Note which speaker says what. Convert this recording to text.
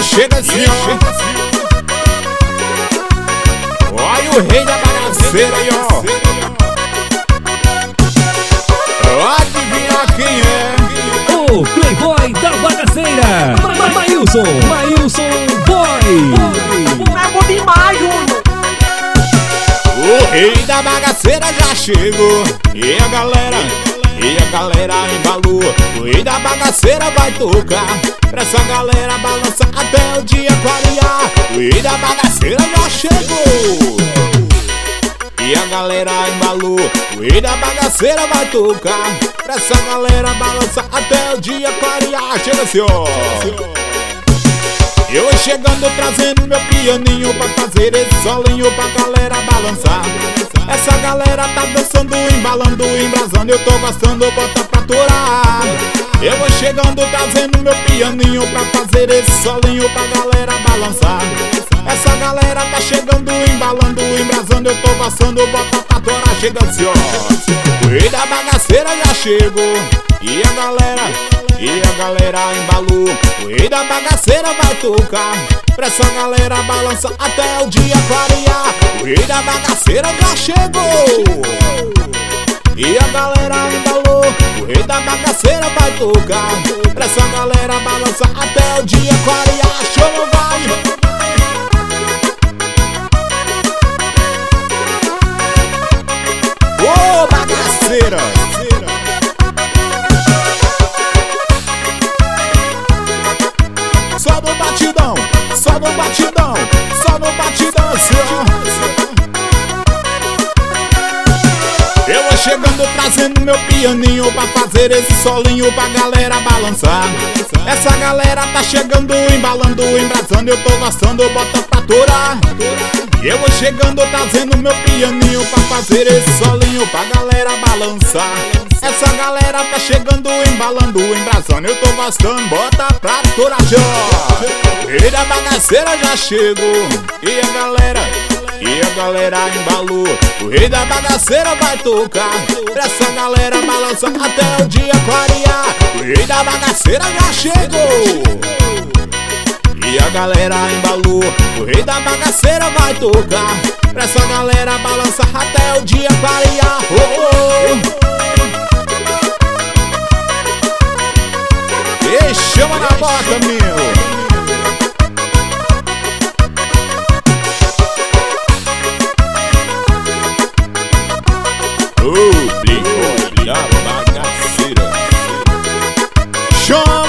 Speaker 1: chega assim, ó. Olha o rei da bagaceira aí, ó. Adivinha quem é?
Speaker 2: O playboy da bagaceira, Maílson Boy.
Speaker 3: É bom demais, Júnior.
Speaker 1: O rei da bagaceira já chegou. E a galera embalou. O rei da bagaceira vai tocar pra essa galera balançar até o dia clarear. O rei da bagaceira já chegou. E a galera embalou. O rei da bagaceira vai tocar pra essa galera balançar até o dia clarear. Chega assim, ó. Eu vou chegando trazendo meu pianinho pra fazer esse solinho pra galera balançar. Essa galera tá dançando, embalando, embrasando, eu tô gostando, bota pra torar. Eu vou chegando trazendo meu pianinho pra fazer esse solinho pra galera balançar. Essa galera tá chegando, embalando, embrasando, eu tô gostando, bota pra torar. Chega assim, ó. O rei da bagaceira já chegou. E a galera embalou. O rei da bagaceira vai tocar pra essa galera balançar até o dia clarear. O rei da bagaceira já chegou. E a galera embalou. O rei da bagaceira vai tocar pra essa galera balançar até o dia clarear. Show, não vai? Ô, bagaceira! Só no batidão, só no batidão, só no batidão, assim, ó. Eu vou chegando trazendo meu pianinho pra fazer esse solinho pra galera balançar. Essa galera tá chegando, embalando, embrasando, eu tô gostando, bota pra torar. Eu vou chegando trazendo meu pianinho pra fazer esse solinho pra galera balançar. Essa galera tá chegando, embalando, embrasando, eu tô gostando, bota pra torar. O rei da bagaceira já chegou. E a galera embalou. O rei da bagaceira vai tocar pra essa galera balançar até o dia clarear. O rei da bagaceira já chegou. E a galera embalou. O rei da bagaceira vai tocar pra essa galera balançar até o dia clarear. E chama na bota, meu. O playboy da bagaceira. Show!